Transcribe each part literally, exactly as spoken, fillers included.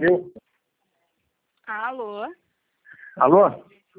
viu? Alô? Alô?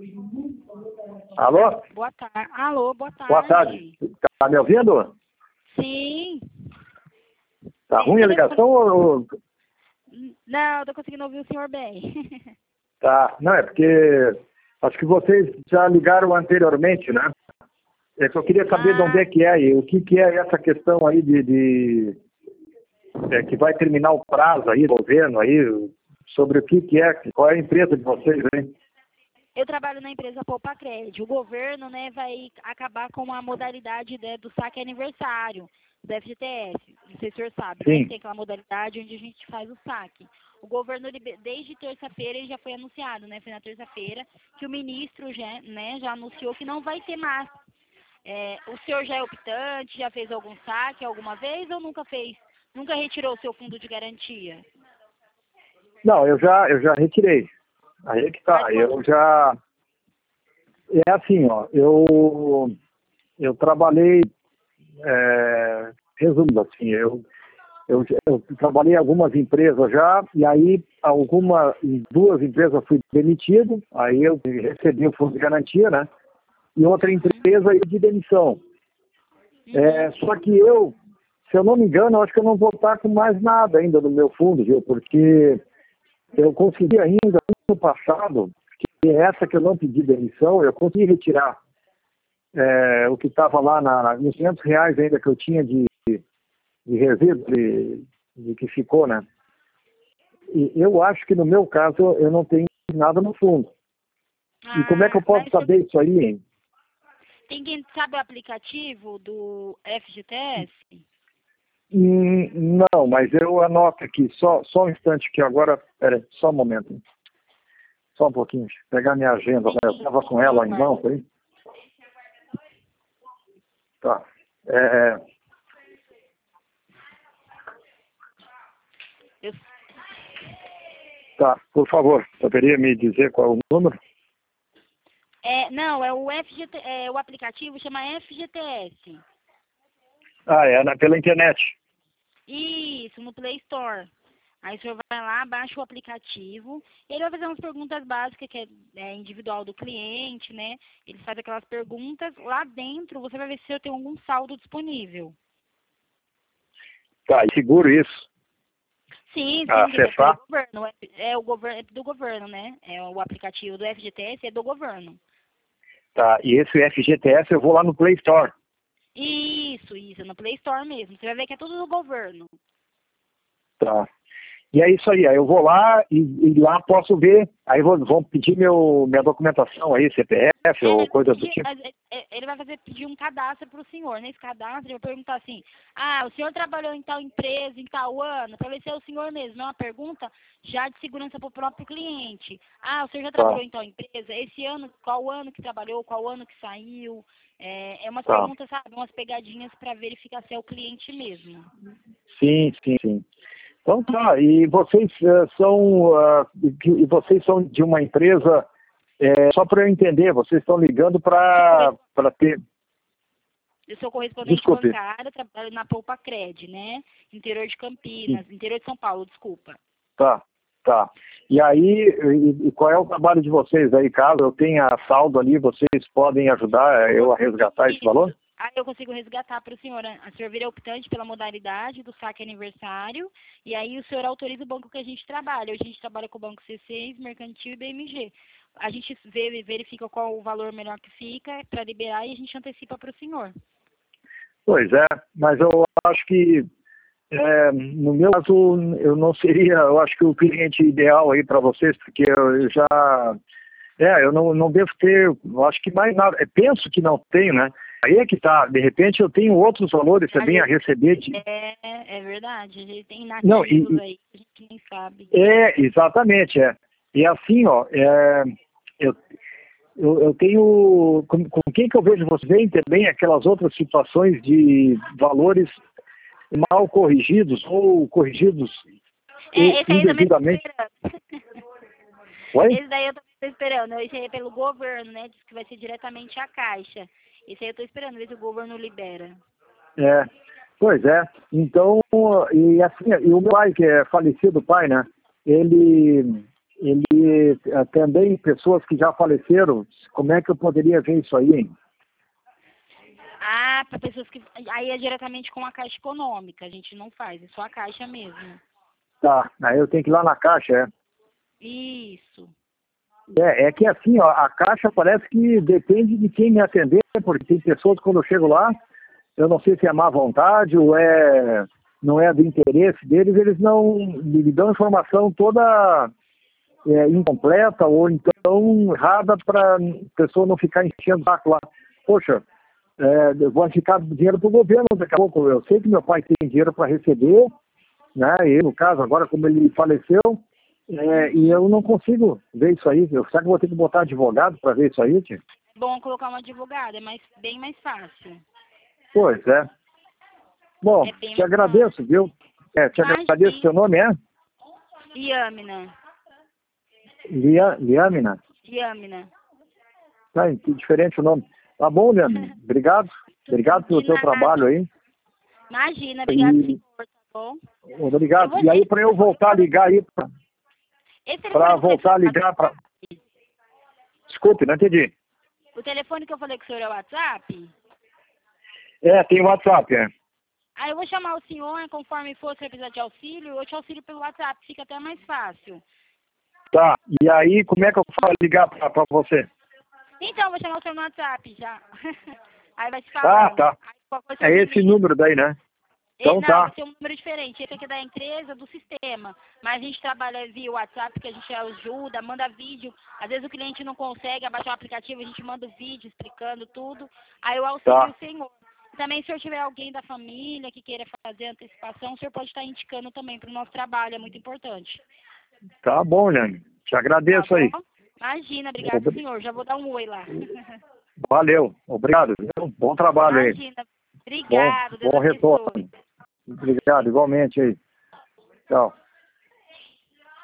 Alô? Boa tarde. Alô, boa tarde. Boa tarde. Tá me ouvindo? Sim. Tá ruim a ligação ou... Não, eu tô conseguindo ouvir o senhor bem. Tá. Não, é porque acho que vocês já ligaram anteriormente, né? É que eu queria saber Ah. de onde é que é e o que, que é essa questão aí de... de é, que vai terminar o prazo aí do governo aí, sobre o que, que é, qual é a empresa de vocês aí? Eu trabalho na empresa Poupa Crédito. O governo, né, vai acabar com a modalidade, né, do saque aniversário do F G T S. Não sei se o senhor sabe, né? Sim. Tem aquela modalidade onde a gente faz o saque. O governo, desde terça-feira, ele já foi anunciado, né? Foi na terça-feira que o ministro já, né, já anunciou que não vai ter mais. É, o senhor já é optante, já fez algum saque alguma vez ou nunca fez? Nunca retirou o seu fundo de garantia? Não, eu já, eu já retirei. Aí é que tá, eu já... É assim, ó, eu, eu trabalhei, é, resumindo assim, eu, eu, eu trabalhei em algumas empresas já, e aí alguma, em duas empresas fui demitido, aí eu recebi o fundo de garantia, né? E outra empresa de demissão. É, só que eu, se eu não me engano, eu acho que eu não vou estar com mais nada ainda no meu fundo, viu? Porque eu consegui ainda, no passado, que essa que eu não pedi demissão, eu consegui retirar é, o que estava lá na, na, nos quinhentos reais ainda que eu tinha de, de resíduo, de, de que ficou, né? E eu acho que no meu caso eu não tenho nada no fundo. Ah, e como é que eu posso saber isso aí, hein? Tem quem sabe o aplicativo do F G T S? Hum, não, mas eu anoto aqui, só, só um instante que agora, peraí, só um momento. Hein? Só um pouquinho, deixa eu pegar minha agenda, né? Eu estava com ela em mãos aí. Tá. É... Eu... Tá, por favor, poderia me dizer qual é o número? É, não, é o F G T, é, o aplicativo chama F G T S. Ah, é na, pela internet. Isso, no Play Store. Aí o senhor vai lá, baixa o aplicativo, ele vai fazer umas perguntas básicas, que é, é individual do cliente, né? Ele faz aquelas perguntas, lá dentro você vai ver se o senhor tem algum saldo disponível. Tá, e seguro isso? Sim, sim, Ah, é pelo acessar? governo, é, é o governo, é do governo, né? É o aplicativo do F G T S, é do governo. Tá, e esse F G T S eu vou lá no Play Store. Isso, isso, no Play Store mesmo. Você vai ver que é tudo do governo. Tá. E é isso aí, aí eu vou lá e, e lá posso ver, aí vou, vão pedir meu, minha documentação aí, C P F É, ou ele, vai coisa do pedir, tipo. ele vai fazer pedir um cadastro para o senhor. Nesse cadastro, ele vai perguntar assim: ah, o senhor trabalhou em tal empresa, em tal ano? Para ver se é o senhor mesmo. É uma pergunta já de segurança para o próprio cliente. Ah, o senhor já Tá. trabalhou em tal empresa? Esse ano, qual ano que trabalhou? Qual ano que saiu? É, é umas Tá. perguntas, sabe? Umas pegadinhas para verificar se é o cliente mesmo. Sim, sim, sim. Então tá, e vocês uh, são uh, e vocês são de uma empresa, é, só para eu entender, vocês estão ligando para para ter. Eu sou correspondente Desculpe. bancária, trabalho na Poupa Cred, né? Interior de Campinas, Sim. interior de São Paulo, desculpa. Tá, tá. E aí, e, e qual é o trabalho de vocês aí? Caso eu tenha saldo ali, vocês podem ajudar eu a resgatar esse valor? Aí eu consigo resgatar para o senhor. A senhor vira optante pela modalidade do saque aniversário, e aí o senhor autoriza o banco que a gente trabalha. Hoje a gente trabalha com o Banco C seis, Mercantil e B M G. A gente vê, verifica qual o valor melhor que fica para liberar e a gente antecipa para o senhor. Pois é, mas eu acho que É, no meu caso, eu não seria, eu acho que o cliente ideal aí para vocês, porque eu, eu já, é, eu não, não devo ter, eu acho que mais nada, eu penso que não tenho, né? Aí é que tá, de repente eu tenho outros valores também a receber de... É, é verdade, a gente tem Não, nativos e, aí, a gente nem sabe. é, exatamente, é. E assim, ó, é, eu, eu, eu tenho, com, com quem que eu vejo você vem também aquelas outras situações de valores mal corrigidos ou corrigidos É, esse aí eu também tô indevidamente. esperando. Oi? Esse daí eu também tô esperando. Esse aí é pelo governo, né? Diz que vai ser diretamente à Caixa. Esse aí eu tô esperando ver se o governo libera. É, pois é. Então, e assim, e o meu pai, que é falecido pai, né? ele, ele eh, também, pessoas que já faleceram, como é que eu poderia ver isso aí, hein? Ah, para pessoas que... Aí é diretamente com a Caixa Econômica, a gente não faz, é só a Caixa mesmo. Tá, aí eu tenho que ir lá na Caixa, é? Isso. É, é que assim, ó, a Caixa parece que depende de quem me atender, porque tem pessoas que quando eu chego lá, eu não sei se é má vontade ou é, não é do interesse deles, eles não me dão informação toda é, incompleta ou então errada para a pessoa não ficar enchendo o saco lá. Poxa, é, eu vou ficar dinheiro para o governo daqui a pouco. Eu sei que meu pai tem dinheiro para receber, né? E no caso, agora como ele faleceu, é, e eu não consigo ver isso aí. Eu, será que eu vou ter que botar advogado para ver isso aí, tio? É bom colocar um advogado, é mais, bem mais fácil. Pois é. Bom, É bem te mais agradeço, viu? É, te fácil. agradeço. Seu nome é? Iâmina. Lia, Liamina? Iâmina. Tá, que diferente o nome. Tá bom, Liamina. Obrigado. Obrigado pelo De teu nada. trabalho aí. Imagina, obrigado, E, senhor, tá bom? obrigado. Eu vou E aí, ver- para eu voltar a ligar aí, Esse telefone para que eu falei voltar a com o senhor ligar para... WhatsApp, Desculpe, não entendi. o telefone que eu falei com o senhor é o WhatsApp? É, tem WhatsApp, é. Aí eu vou chamar o senhor, conforme for, se precisar de auxílio, eu te auxilio pelo WhatsApp, fica até mais fácil. Tá. E aí, como é que eu faço ligar para você? Então, eu vou chamar o senhor no WhatsApp já. Aí vai te Ah, falando. tá. Aí, qualquer coisa, É o senhor me esse liga. número daí, né? E- Então Não, tá. vai ser um número diferente. Esse aqui é da empresa, do sistema. Mas a gente trabalha via WhatsApp, que a gente ajuda, manda vídeo. Às vezes o cliente não consegue abaixar o aplicativo, a gente manda o vídeo explicando tudo. Aí eu auxilio Tá. o senhor. Também, se o senhor tiver alguém da família que queira fazer antecipação, o senhor pode estar indicando também para o nosso trabalho, é muito importante. Tá bom, Liane. Te Tá agradeço bom? aí. Imagina, obrigado, Obri- senhor. Já vou dar um oi lá. Valeu. Obrigado. Viu? Bom trabalho aí. Imagina. Bom, Obrigado, Deus bom abençoe. retorno. Obrigado, igualmente aí. Tchau.